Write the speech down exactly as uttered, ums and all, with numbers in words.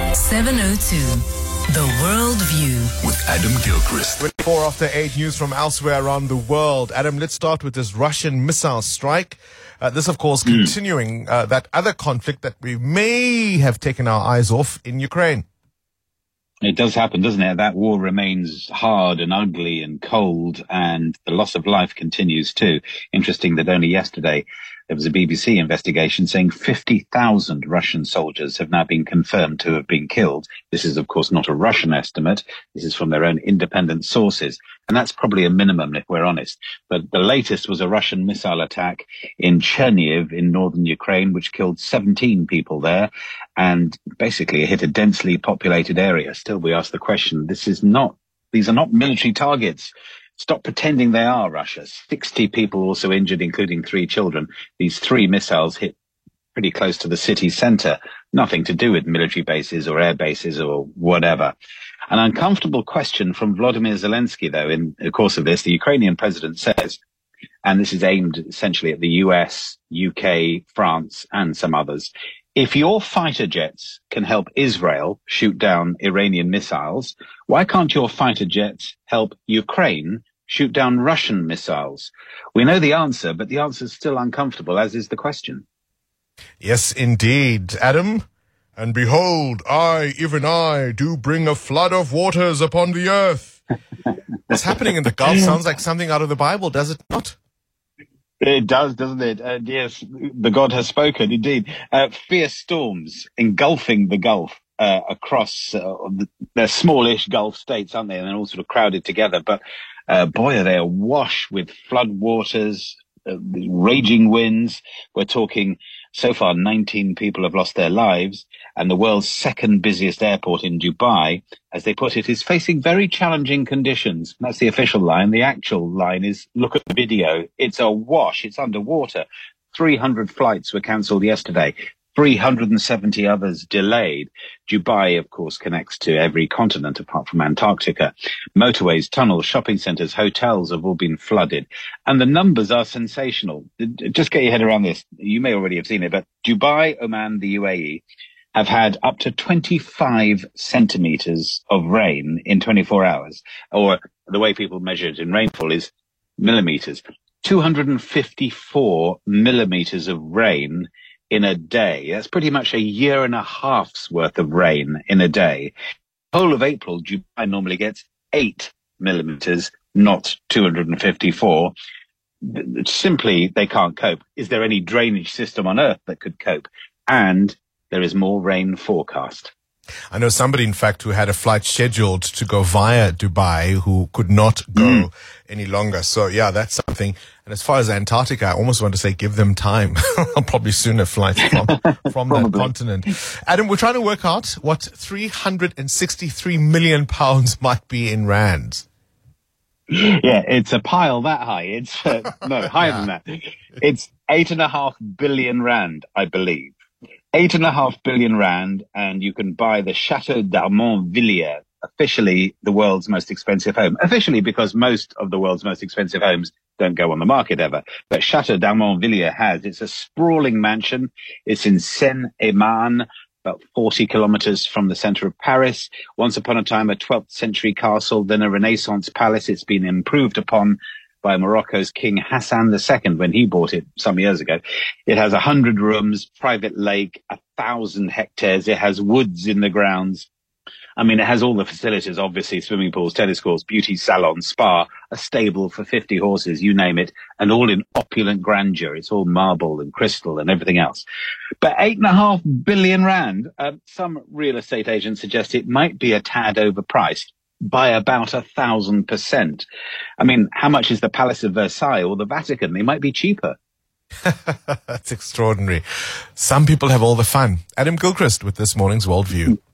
seven oh two, The World View. With Adam Gilchrist. twenty-four after eight, news from elsewhere around the world. Adam, let's start with this Russian missile strike. Uh, this, of course, Mm. continuing uh, that other conflict that we may have taken our eyes off in Ukraine. It does happen, doesn't it? That war remains hard and ugly and cold, and the loss of life continues too. Interesting that only yesterday there was a B B C investigation saying fifty thousand Russian soldiers have now been confirmed to have been killed. This is, of course, not a Russian estimate. This is from their own independent sources. And that's probably a minimum, if we're honest. But the latest was a Russian missile attack in Chernihiv in northern Ukraine, which killed seventeen people there. And basically it hit a densely populated area. Still, we ask the question, this is not, these are not military targets. Stop pretending they are, Russia. sixty people also injured, including three children. These three missiles hit pretty close to the city centre. Nothing to do with military bases or air bases or whatever. An uncomfortable question from Volodymyr Zelensky, though, in the course of this. The Ukrainian president says, and this is aimed essentially at the U S, U K, France, and some others, if your fighter jets can help Israel shoot down Iranian missiles, why can't your fighter jets help Ukraine shoot down Russian missiles? We know the answer, but the answer is still uncomfortable, as is the question. Yes, indeed, Adam. And behold, I, even I, do bring a flood of waters upon the earth. What's happening in the Gulf sounds like something out of the Bible, does it not? It does, doesn't it? Uh, yes, the God has spoken, indeed. Uh, fierce storms engulfing the Gulf uh, across, uh, the, they're smallish Gulf states, aren't they? And they're all sort of crowded together. But uh, boy, are they awash with flood waters, uh, raging winds. We're talking, so far, nineteen people have lost their lives. And the world's second busiest airport in Dubai, as they put it, is facing very challenging conditions. That's the official line. The actual line is, look at the video. It's awash. It's underwater. three hundred flights were cancelled yesterday. three hundred seventy others delayed. Dubai, of course, connects to every continent apart from Antarctica. Motorways, tunnels, shopping centres, hotels have all been flooded. And the numbers are sensational. Just get your head around this. You may already have seen it, but Dubai, Oman, the U A E, have had up to twenty-five centimetres of rain in twenty-four hours. Or the way people measure it in rainfall is millimetres. two hundred fifty-four millimetres of rain in a day. That's pretty much a year and a half's worth of rain in a day. The whole of April, Dubai normally gets eight millimetres, not two hundred fifty-four. Simply, they can't cope. Is there any drainage system on Earth that could cope? And there is more rain forecast. I know somebody, in fact, who had a flight scheduled to go via Dubai who could not go mm. any longer. So, yeah, that's something. And as far as Antarctica, I almost want to say give them time. I'll probably sooner flights from, from that continent. Adam, we're trying to work out what three hundred sixty-three million pounds might be in rands. Yeah, it's a pile that high. It's uh, no, higher yeah. than that. It's eight and a half billion rand, I believe. Eight and a half billion rand, and you can buy the Chateau d'Armont-Villiers, officially the world's most expensive home. Officially because most of the world's most expensive homes don't go on the market ever. But Chateau d'Armont-Villiers has. It's a sprawling mansion. It's in Seine-et-Marne, about forty kilometers from the center of Paris. Once upon a time, a twelfth century castle, then a Renaissance palace. It's been improved upon by Morocco's King Hassan the Second when he bought it some years ago. It has a hundred rooms, private lake, a thousand hectares. It has woods in the grounds. I mean, it has all the facilities, obviously, swimming pools, tennis courts, beauty salon, spa, a stable for fifty horses, you name it, and all in opulent grandeur. It's all marble and crystal and everything else. But eight and a half billion rand, uh, some real estate agents suggest it might be a tad overpriced by about a thousand percent. I mean, how much is the Palace of Versailles or the Vatican? They might be cheaper. That's extraordinary. Some people have all the fun. Adam Gilchrist with this morning's Worldview.